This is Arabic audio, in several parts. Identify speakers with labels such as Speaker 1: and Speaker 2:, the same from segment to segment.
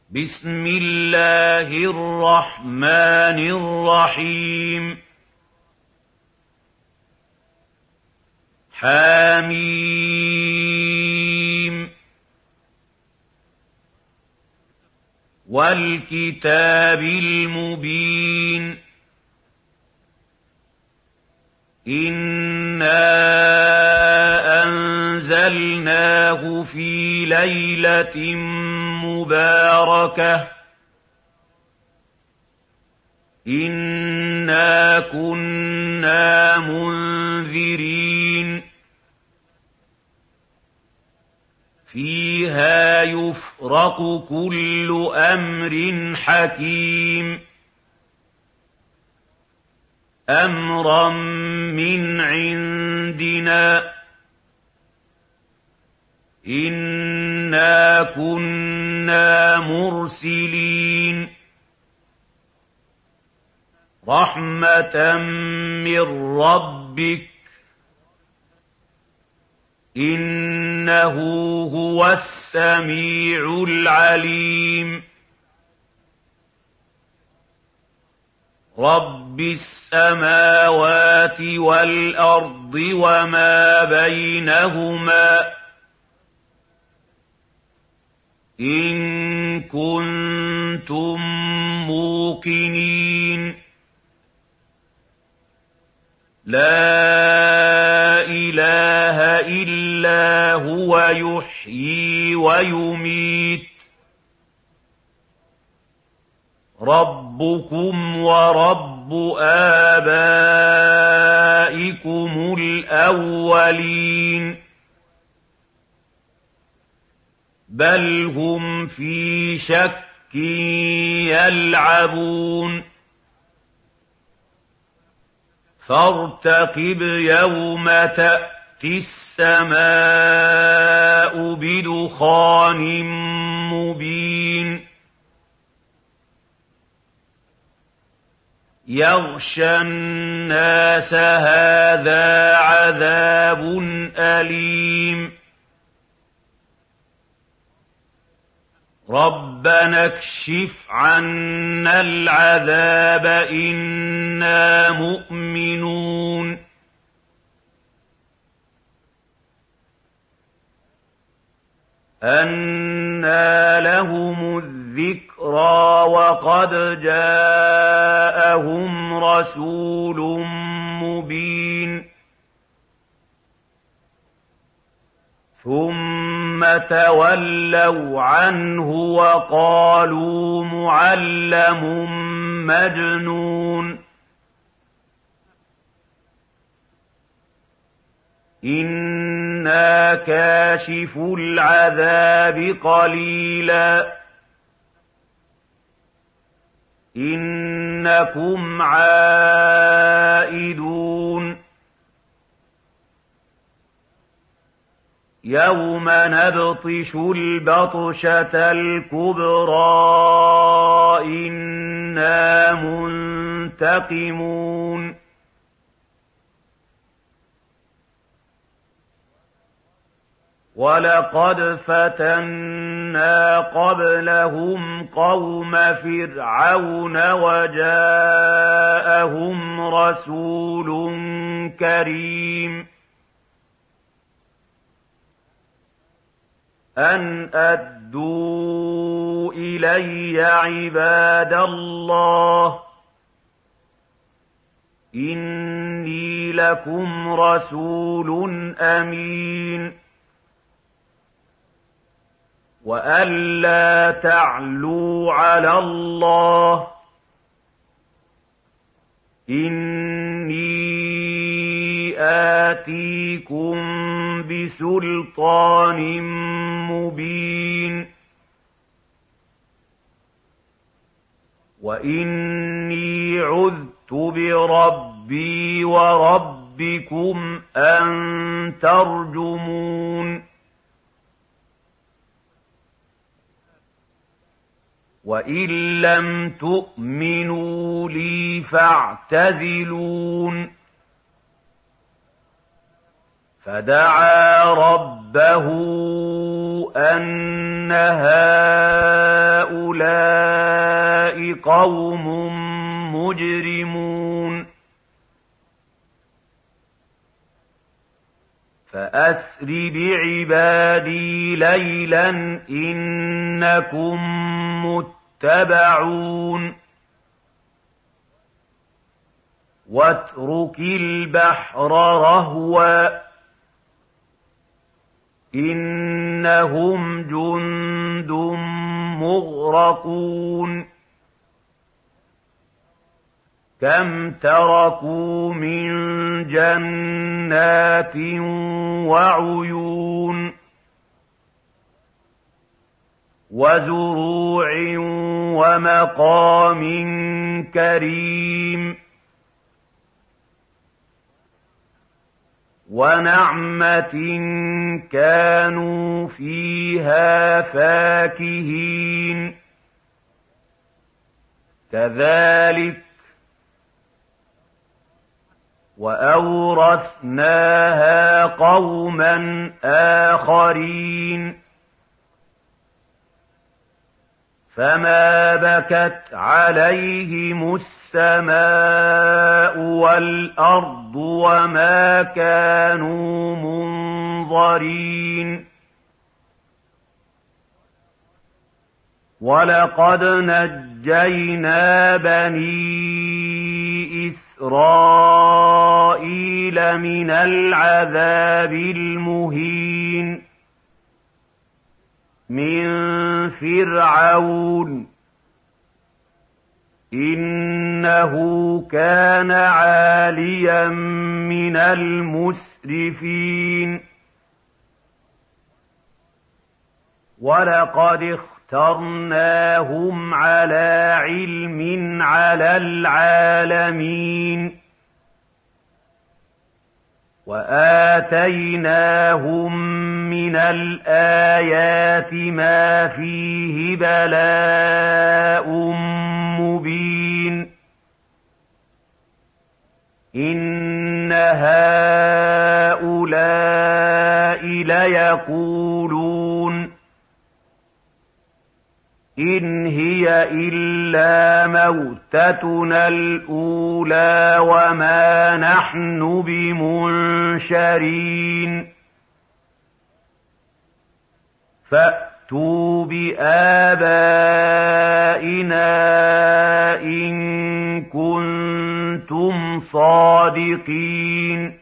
Speaker 1: بسم الله الرحمن الرحيم حم والكتاب المبين إنا أنزلناه في ليلة مباركة إنا كنا منذرين فيها يفرق كل أمر حكيم أمرا من عندنا إنا كنا مرسلين رحمة من ربك إنه هو السميع العليم رب السماوات والأرض وما بينهما إن كنتم موقنين لا إله إلا هو يحيي ويميت ربكم ورب آبائكم الأولين بل هم في شك يلعبون فارتقب يوم تأتي السماء بدخان مبين يغشى الناس هذا عذاب أليم ربنا اكشف عنا العذاب إنا مؤمنون أنى لهم الذكرى وقد جاءهم رسول مبين ثم تولوا عنه وقالوا معلم مجنون إنا كاشف العذاب قليلا إنكم عائدون يوم نبطش البطشة الكبرى إنا منتقمون ولقد فتنا قبلهم قوم فرعون وجاءهم رسول كريم أن أدوا إلي عباد الله إني لكم رسول أمين وأن لا تعلوا على الله إني آتيكم بسلطان مبين وإني عذت بربي وربكم أن ترجمون وإن لم تؤمنوا لي فاعتزلون فدعا ربه أن هؤلاء قوم مجرمون فأسر بعبادي ليلا إنكم متبعون واترك البحر رهوا إنهم جند مغرقون كم تركوا من جنات وعيون وزروع ومقام كريم ونعمة كانوا فيها فاكهين كذلك وأورثناها قوما آخرين فما بكت عليهم السماء والأرض وما كانوا منظرين ولقد نجينا بني إسرائيل من العذاب المهين من فرعون إنه كان عاليا من المسرفين ولقد اخترناهم على علم على العالمين وآتيناهم من الآيات ما فيه بلاء مبين إن هؤلاء ليقولون إن هي إلا موتتنا الأولى وما نحن بمنشرين فأتوا بآبائنا إن كنتم صادقين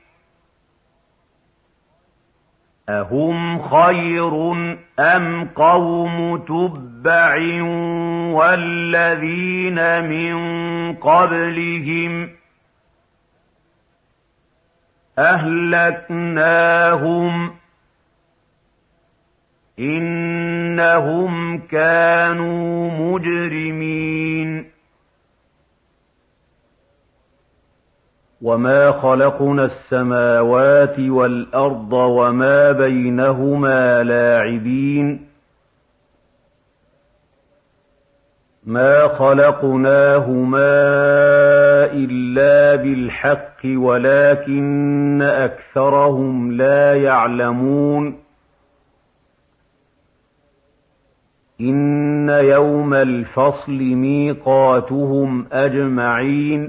Speaker 1: أهم خير أم قوم تبع والذين من قبلهم أهلكناهم إنهم كانوا مجرمين وما خلقنا السماوات والأرض وما بينهما لاعبين ما خلقناهما إلا بالحق ولكن أكثرهم لا يعلمون إن يوم الفصل ميقاتهم أجمعين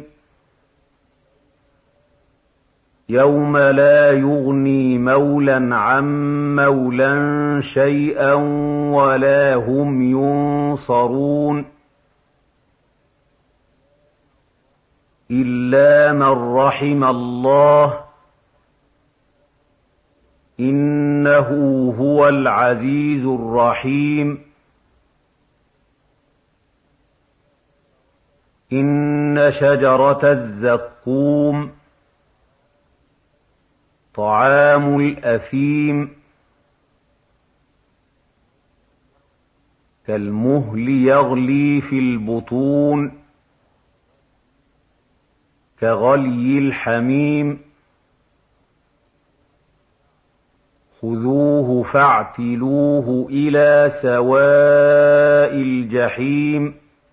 Speaker 1: يوم لا يغني مولى عن مولى شيئا ولا هم ينصرون إلا من رحم الله إنه هو العزيز الرحيم إن شجرة الزقوم طعام الأثيم كالمهل يغلي في البطون كغلي الحميم خذوه فاعتلوه إلى سواء الجحيم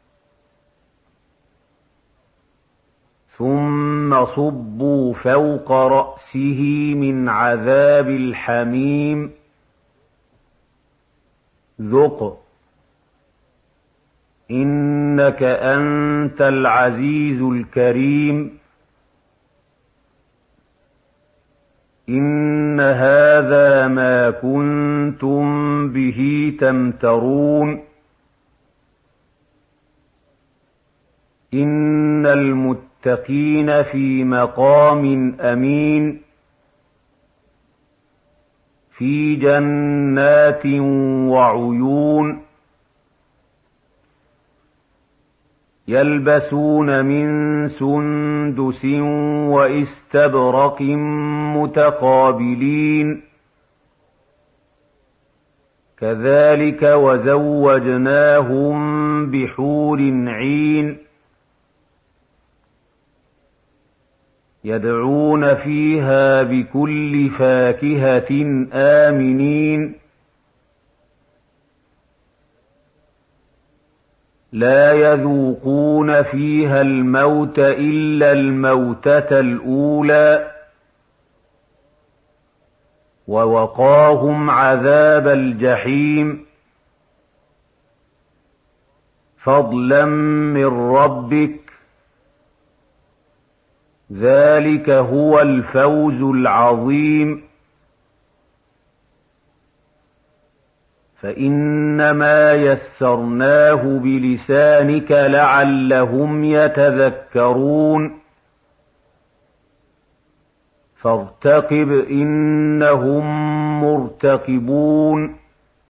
Speaker 1: ثم صبوا فوق رأسه من عذاب الحميم ذق إنك أنت العزيز الكريم. إن هذا ما كنتم به تمترون. إن المتقين في مقام أمين في جنات وعيون يلبسون من سندس واستبرق متقابلين كذلك وزوجناهم بحور عين يدعون فيها بكل فاكهة آمنين لا يذوقون فيها الموت إلا الموتة الأولى ووقاهم عذاب الجحيم فضلا من ربك ذلك هو الفوز العظيم. فإنما يسرناه بلسانك لعلهم يتذكرون فارتقب إنهم مرتقبون